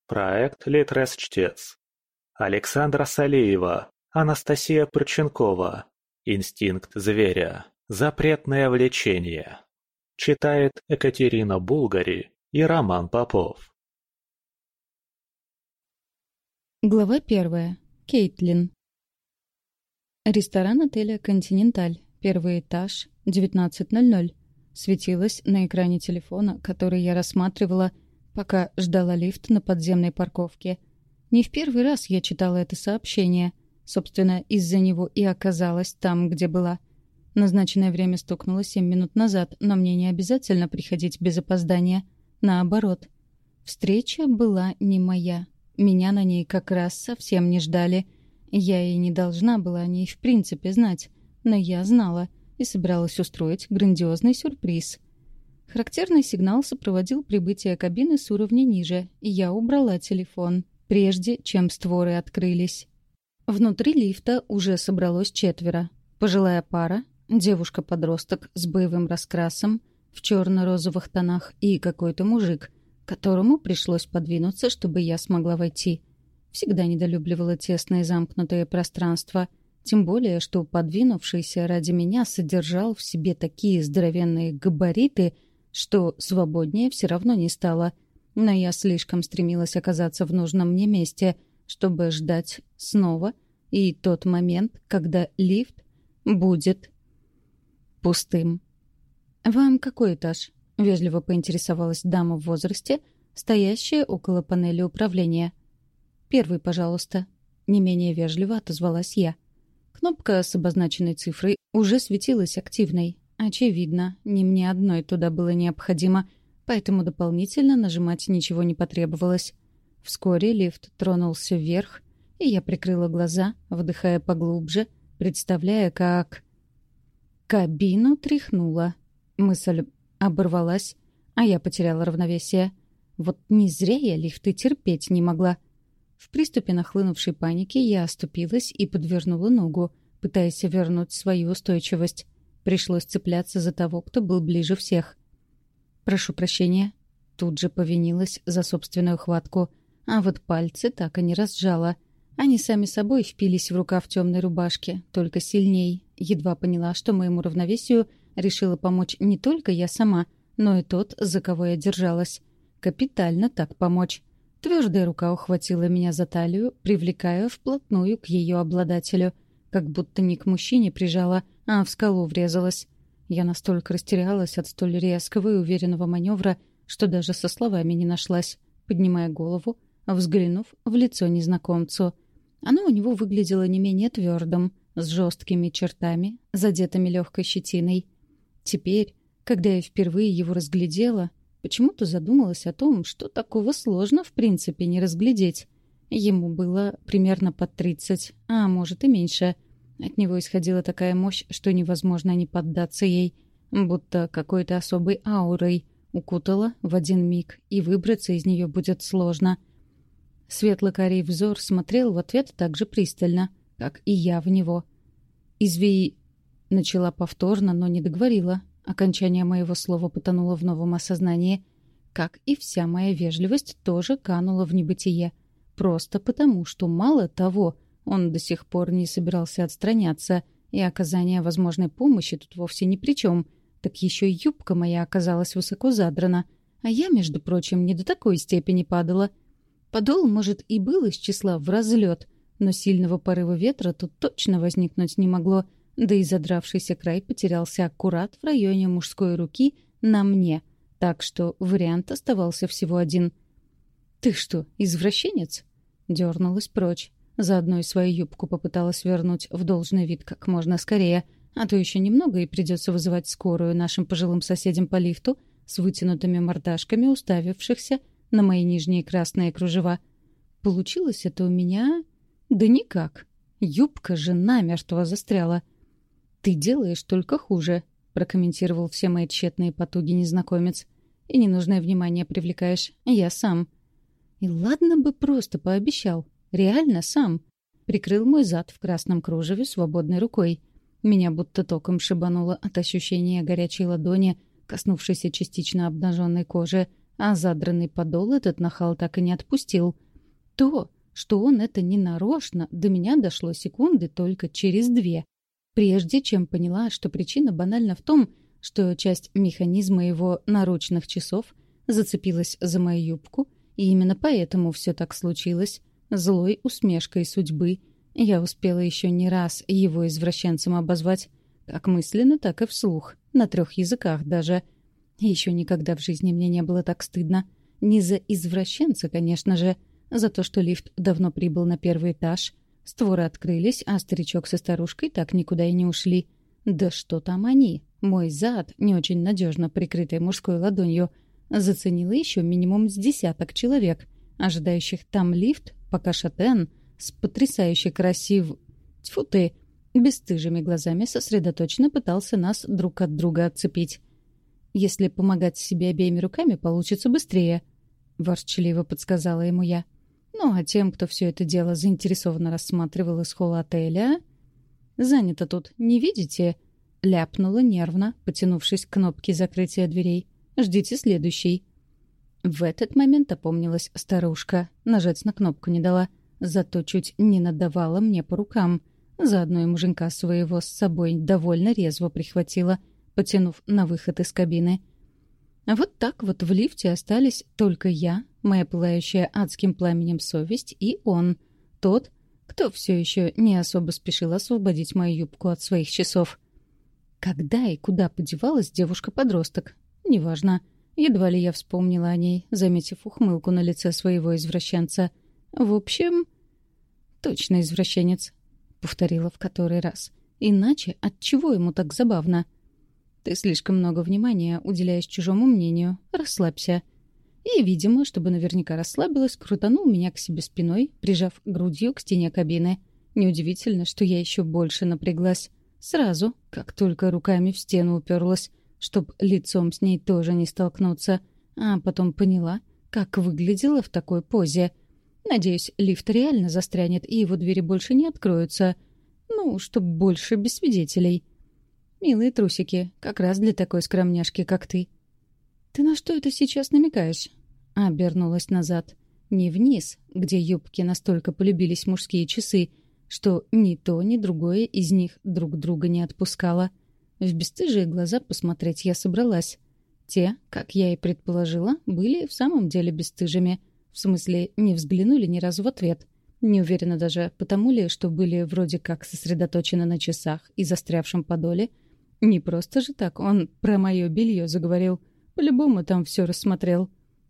Проект «Литрес-чтец». Александра Салеева, Анастасия Проченкова. «Инстинкт зверя. Запретное влечение». Читает Екатерина Булгари и Роман Попов. Глава 1. Кейтлин. Ресторан отеля «Континенталь». Первый этаж, 19:00. Светилось на экране телефона, который я рассматривала, пока ждала лифт на подземной парковке. Не в первый раз я читала это сообщение. Собственно, из-за него и оказалась там, где была. Назначенное время стукнуло 7 минут назад, но мне не обязательно приходить без опоздания. Наоборот. Встреча была не моя. Меня на ней как раз совсем не ждали. Я и не должна была о ней в принципе знать. Но я знала и собиралась устроить грандиозный сюрприз. Характерный сигнал сопроводил прибытие кабины с уровня ниже, и я убрала телефон, прежде чем створы открылись. Внутри лифта уже собралось 4. Пожилая пара, девушка-подросток с боевым раскрасом, в черно-розовых тонах и какой-то мужик, которому пришлось подвинуться, чтобы я смогла войти. Всегда недолюбливала тесные замкнутые пространства, тем более, что подвинувшийся ради меня содержал в себе такие здоровенные габариты, что свободнее все равно не стало. Но я слишком стремилась оказаться в нужном мне месте, чтобы ждать снова и тот момент, когда лифт будет пустым. «Вам какой этаж?» — вежливо поинтересовалась дама в возрасте, стоящая около панели управления. «Первый, пожалуйста», — не менее вежливо отозвалась я. Кнопка с обозначенной цифрой уже светилась активной. Очевидно, не мне одной туда было необходимо, поэтому дополнительно нажимать ничего не потребовалось. Вскоре лифт тронулся вверх, и я прикрыла глаза, вдыхая поглубже, представляя, как... Кабину тряхнуло. Мысль оборвалась, а я потеряла равновесие. Вот не зря я лифты терпеть не могла. В приступе нахлынувшей паники я оступилась и подвернула ногу, пытаясь вернуть свою устойчивость. Пришлось цепляться за того, кто был ближе всех. «Прошу прощения». Тут же повинилась за собственную хватку. А вот пальцы так и не разжала. Они сами собой впились в рукав темной рубашки, только сильней. Едва поняла, что моему равновесию решила помочь не только я сама, но и тот, за кого я держалась. Капитально так помочь. Твердая рука ухватила меня за талию, привлекая вплотную к ее обладателю. Как будто не к мужчине прижала, а в скалу врезалась. Я настолько растерялась от столь резкого и уверенного маневра, что даже со словами не нашлась, поднимая голову, взглянув в лицо незнакомцу. Оно у него выглядело не менее твердым, с жесткими чертами, задетыми легкой щетиной. Теперь, когда я впервые его разглядела, почему-то задумалась о том, что такого сложно в принципе не разглядеть. Ему было примерно под 30, а может и меньше. От него исходила такая мощь, что невозможно не поддаться ей, будто какой-то особой аурой укутала в один миг, и выбраться из нее будет сложно. Светло-карий взор смотрел в ответ так же пристально, как и я в него. «Извини», — начала повторно, но не договорила. Окончание моего слова потонуло в новом осознании. Как и вся моя вежливость тоже канула в небытие. Просто потому, что мало того, он до сих пор не собирался отстраняться, и оказание возможной помощи тут вовсе ни при чем. Так еще и юбка моя оказалась высоко задрана. А я, между прочим, не до такой степени падала. Подол, может, и был из числа в разлет, но сильного порыва ветра тут точно возникнуть не могло, да и задравшийся край потерялся аккурат в районе мужской руки на мне, так что вариант оставался всего один. «Ты что, извращенец?» Дёрнулась прочь. Заодно и свою юбку попыталась вернуть в должный вид как можно скорее, а то еще немного и придется вызывать скорую нашим пожилым соседям по лифту с вытянутыми мордашками, уставившихся на мои нижние красные кружева. Получилось это у меня... Да никак. Юбка же намертво застряла. «Ты делаешь только хуже», — прокомментировал все мои тщетные потуги незнакомец. «И ненужное внимание привлекаешь. Я сам». И ладно бы просто пообещал. Реально сам. Прикрыл мой зад в красном кружеве свободной рукой. Меня будто током шибануло от ощущения горячей ладони, коснувшейся частично обнаженной кожи, а задранный подол этот нахал так и не отпустил. То, что он это не нарочно, до меня дошло секунды только через 2. Прежде чем поняла, что причина банальна в том, что часть механизма его наручных часов зацепилась за мою юбку, и именно поэтому все так случилось. Злой усмешкой судьбы я успела еще не раз его извращенцем обозвать, как мысленно, так и вслух, на 3 языках даже. Еще никогда в жизни мне не было так стыдно. Не за извращенца, конечно же, за то, что лифт давно прибыл на 1-й этаж. Створы открылись, а старичок со старушкой так никуда и не ушли. Да что там они? Мой зад, не очень надежно прикрытый мужской ладонью, заценила еще минимум с 10 человек, ожидающих там лифт, пока шатен с потрясающе Тьфу ты! Бесстыжими глазами сосредоточенно пытался нас друг от друга отцепить. «Если помогать себе обеими руками, получится быстрее», — ворчливо подсказала ему я. «Ну, а тем, кто все это дело заинтересованно рассматривал из холла отеля...» «Занято тут, не видите?» — ляпнула нервно, потянувшись к кнопке закрытия дверей. «Ждите следующий». В этот момент опомнилась старушка. Нажать на кнопку не дала, зато чуть не надавала мне по рукам. Заодно и муженька своего с собой довольно резво прихватила, потянув на выход из кабины. А вот так вот в лифте остались только я, моя пылающая адским пламенем совесть, и он, тот, кто все еще не особо спешил освободить мою юбку от своих часов. Когда и куда подевалась девушка-подросток? Неважно. Едва ли я вспомнила о ней, заметив ухмылку на лице своего извращенца. В общем, точно извращенец, повторила в который раз. Иначе отчего ему так забавно? Ты слишком много внимания уделяешь чужому мнению. Расслабься. И, видимо, чтобы наверняка расслабилась, крутанул меня к себе спиной, прижав грудью к стене кабины. Неудивительно, что я еще больше напряглась. Сразу, как только руками в стену уперлась, чтоб лицом с ней тоже не столкнуться. А потом поняла, как выглядела в такой позе. Надеюсь, лифт реально застрянет, и его двери больше не откроются. Ну, чтоб больше без свидетелей. Милые трусики, как раз для такой скромняшки, как ты. «Ты на что это сейчас намекаешь?» Обернулась назад. Не вниз, где юбки настолько полюбились мужские часы, что ни то, ни другое из них друг друга не отпускало. В бесстыжие глаза посмотреть я собралась. Те, как я и предположила, были в самом деле бесстыжими. В смысле, не взглянули ни разу в ответ. Не уверена даже, потому ли, что были вроде как сосредоточены на часах и застрявшем подоле. Не просто же так он про мое белье заговорил. По-любому там все рассмотрел.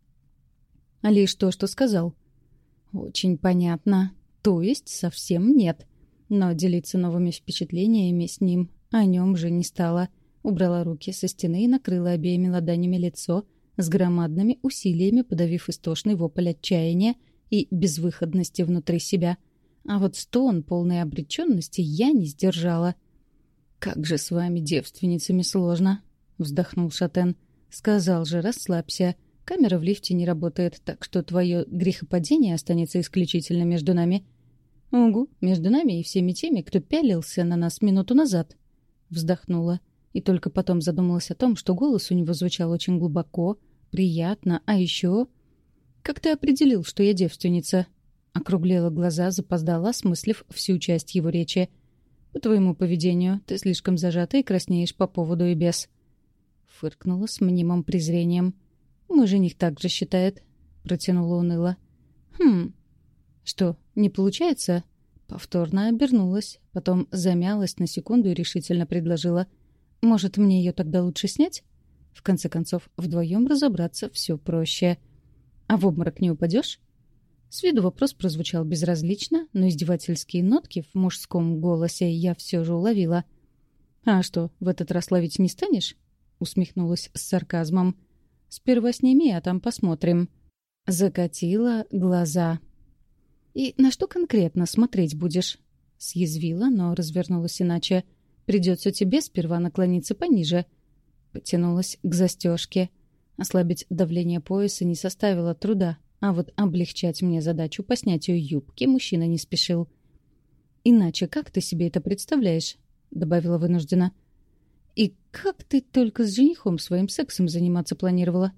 А лишь то, что сказал. Очень понятно. То есть совсем нет. Но делиться новыми впечатлениями с ним о нем же не стала. Убрала руки со стены и накрыла обеими ладонями лицо, с громадными усилиями подавив истошный вопль отчаяния и безвыходности внутри себя. А вот стон полной обреченности я не сдержала. «Как же с вами, девственницами, сложно!» — вздохнул шатен. «Сказал же, расслабься. Камера в лифте не работает, так что твое грехопадение останется исключительно между нами». «Угу, между нами и всеми теми, кто пялился на нас минуту назад», — вздохнула. И только потом задумалась о том, что голос у него звучал очень глубоко, приятно, а еще... «Как ты определил, что я девственница?» Округлила глаза, запоздала, осмыслив всю часть его речи. «По твоему поведению ты слишком зажата и краснеешь по поводу и без». Фыркнула с мнимым презрением. «Мой жених так же считает», — протянула уныло. «Хм... Что, не получается?» Повторно обернулась, потом замялась на секунду и решительно предложила. «Может, мне ее тогда лучше снять? В конце концов, вдвоем разобраться все проще. А в обморок не упадешь?» С виду вопрос прозвучал безразлично, но издевательские нотки в мужском голосе я все же уловила. «А что, в этот раз ловить не станешь?» — усмехнулась с сарказмом. «Сперва сними, а там посмотрим». Закатила глаза. «И на что конкретно смотреть будешь?» Съязвила, но развернулась иначе. «Придется тебе сперва наклониться пониже». Потянулась к застежке. Ослабить давление пояса не составило труда, а вот облегчать мне задачу по снятию юбки мужчина не спешил. «Иначе как ты себе это представляешь?» — добавила вынужденно. «И как ты только с женихом своим сексом заниматься планировала?»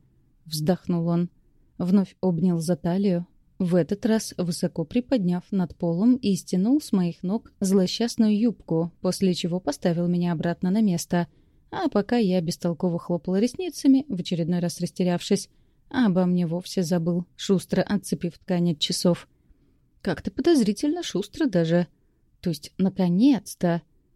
— вздохнул он. Вновь обнял за талию, в этот раз высоко приподняв над полом и стянул с моих ног злосчастную юбку, после чего поставил меня обратно на место. А пока я бестолково хлопала ресницами, в очередной раз растерявшись, а обо мне вовсе забыл, шустро отцепив ткань от часов. Как-то подозрительно шустро даже. То есть, наконец-то!